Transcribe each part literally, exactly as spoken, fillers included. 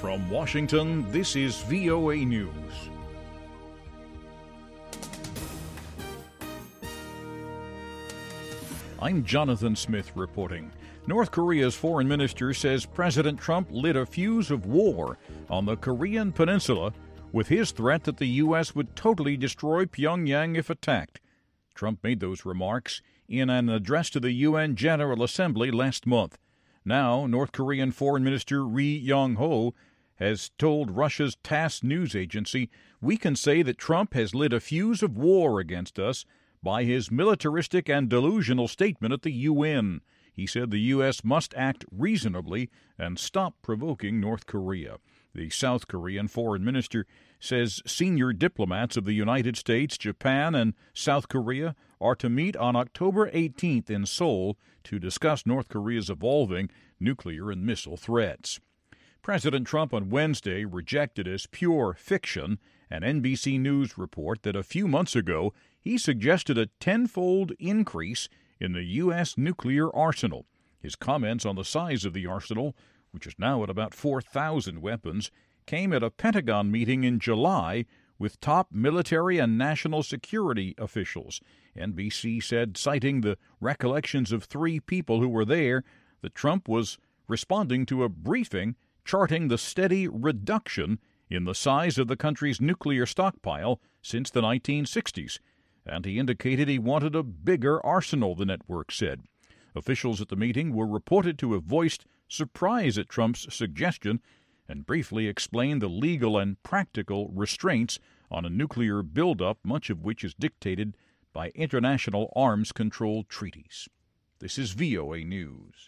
From Washington, this is V O A News. I'm Jonathan Smith reporting. North Korea's foreign minister says President Trump lit a fuse of war on the Korean peninsula with his threat that the U S would totally destroy Pyongyang if attacked. Trump made those remarks in an address to the U N General Assembly last month. Now, North Korean Foreign Minister Ri Yong-ho has told Russia's TASS news agency, "We can say that Trump has lit a fuse of war against us by his militaristic and delusional statement at the U N. He said the U S must act reasonably and stop provoking North Korea. The South Korean foreign minister says senior diplomats of the United States, Japan, and South Korea are to meet on October eighteenth in Seoul to discuss North Korea's evolving nuclear and missile threats. President Trump on Wednesday rejected as pure fiction an N B C News report that a few months ago he suggested a tenfold increase in the U S nuclear arsenal. His comments on the size of the arsenal, which is now at about four thousand weapons, came at a Pentagon meeting in July with top military and national security officials. N B C said, citing the recollections of three people who were there, that Trump was responding to a briefing charting the steady reduction in the size of the country's nuclear stockpile since the nineteen sixties, and he indicated he wanted a bigger arsenal, the network said. Officials at the meeting were reported to have voiced surprise at Trump's suggestion and briefly explained the legal and practical restraints on a nuclear buildup, much of which is dictated by international arms control treaties. This is V O A News.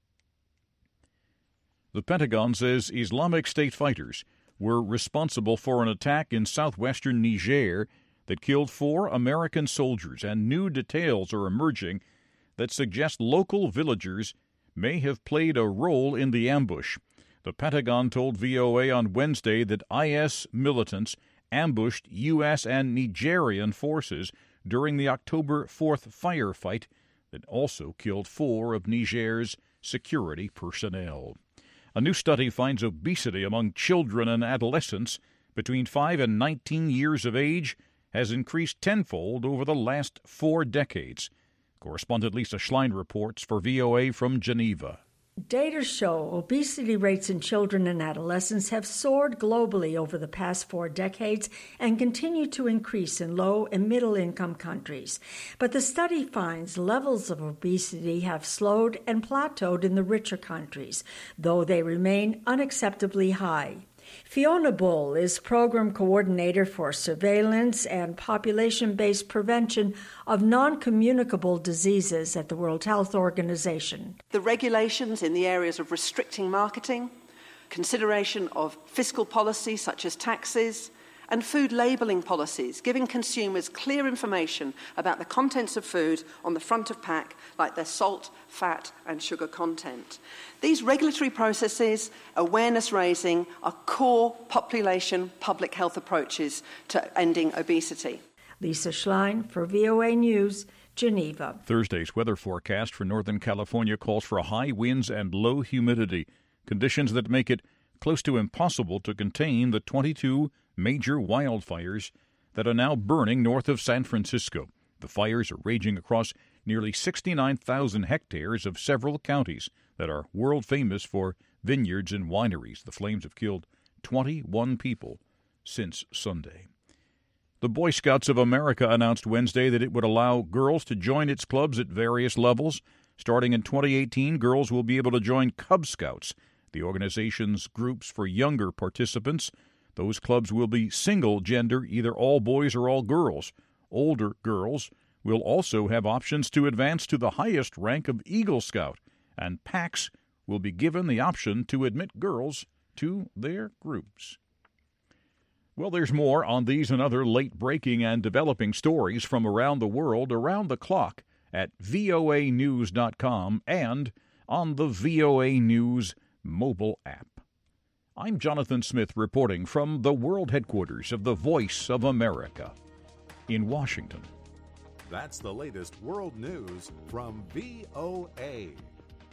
The Pentagon says Islamic State fighters were responsible for an attack in southwestern Niger that killed four American soldiers, and new details are emerging that suggest local villagers may have played a role in the ambush. The Pentagon told V O A on Wednesday that I S militants ambushed U S and Nigerian forces during the October fourth firefight that also killed four of Niger's security personnel. A new study finds obesity among children and adolescents between five and nineteen years of age has increased tenfold over the last four decades. Correspondent Lisa Schlein reports for V O A from Geneva. Data show obesity rates in children and adolescents have soared globally over the past four decades and continue to increase in low and middle-income countries. But the study finds levels of obesity have slowed and plateaued in the richer countries, though they remain unacceptably high. Fiona Bull is Program Coordinator for Surveillance and Population-Based Prevention of Non-Communicable Diseases at the World Health Organization. The regulations in the areas of restricting marketing, consideration of fiscal policy such as taxes, and food labelling policies, giving consumers clear information about the contents of food on the front of pack, like their salt, fat, and sugar content. These regulatory processes, awareness raising, are core population public health approaches to ending obesity. Lisa Schlein for V O A News, Geneva. Thursday's weather forecast for Northern California calls for high winds and low humidity, conditions that make it close to impossible to contain the twenty-two major wildfires that are now burning north of San Francisco. The fires are raging across nearly sixty-nine thousand hectares of several counties that are world famous for vineyards and wineries. The flames have killed twenty-one people since Sunday. The Boy Scouts of America announced Wednesday that it would allow girls to join its clubs at various levels. Starting in twenty eighteen, girls will be able to join Cub Scouts, the organization's groups for younger participants. Those clubs will be single-gender, either all boys or all girls. Older girls will also have options to advance to the highest rank of Eagle Scout, and PACs will be given the option to admit girls to their groups. Well, there's more on these and other late-breaking and developing stories from around the world around the clock at V O A news dot com and on the V O A News mobile app. I'm Jonathan Smith reporting from the world headquarters of the Voice of America in Washington. That's the latest world news from V O A.